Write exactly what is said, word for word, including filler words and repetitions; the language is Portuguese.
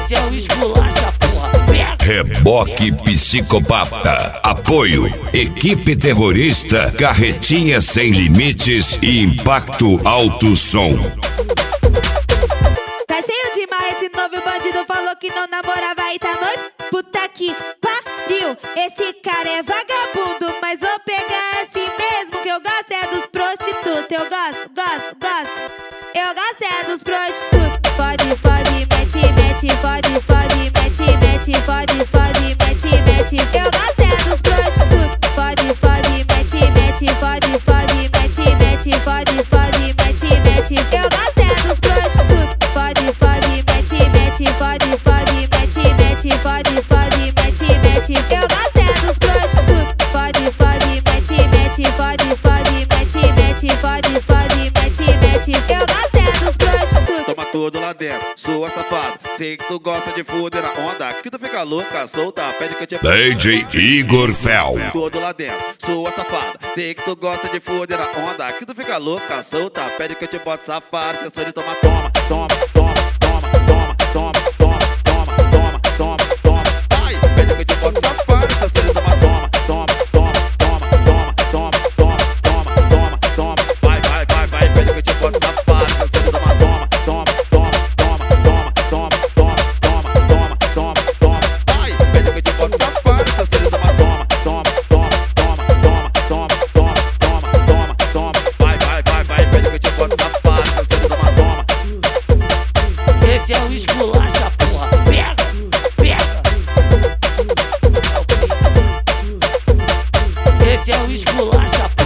Esse é o esculacha, porra. Pega. Reboque Psicopata. Apoio. Equipe Terrorista, Carretinha Sem Limites e Impacto Alto Som. Tá cheio de marra, esse novo bandido falou que não namorava e tá noivo. Puta que pariu, esse cara é vagabundo, mas vou pegar assim mesmo, que eu gosto é dos prostitutos. Eu gosto, gosto, gosto. Eu gosto é dos prostitutos. Fode, fode, mete, mete, fode, fode, mete, mete, fode, fode, mete, mete. Eu gosto é dos prostitutos. Fode, fode, mete, mete, fode, fode, mete, mete, fode, fode, mete, mete. Eu gosto é dos prostitutos. Fode, fode, mete, mete, fode, fode, mete, mete, fode, fode, mete, mete. Eu gosto é dos prostitutos. Fode, fode, mete, mete, fode, fode, mete, mete, fode, fode, mete, mete. Eu gosto é dos prostitutos. Toma tudo lá dentro, sua safada. Sei que tu gosta de fuder na onda, que tu fica louca, solta, pede que eu te... D J Igor Fel. Tudo lá dentro, sua safada. Sei que tu gosta de fuder na onda, que tu fica louca, solta, pede que eu te bote safada. Censura de toma, toma, toma, toma, toma, toma, toma, toma, toma, toma, toma, toma. Ai, pede que eu te bote safada. Censura de toma, toma, toma, toma, toma, toma, toma, toma, toma, toma, toma. Vai, vai, vai, vai, pede que eu te bote safada. Censura de toma, toma, toma, toma, toma, toma, toma, toma, toma, toma, toma, toma. Ai, pede que eu te bote safada. Censura de toma, toma, toma, toma, toma, toma, toma, toma, toma, toma, toma. Vai, vai, vai, vai, pede que eu te bote safada. Censura de toma, toma. Esse é o esculacha, porra. Pega, pega. Esse é o esculacha, porra.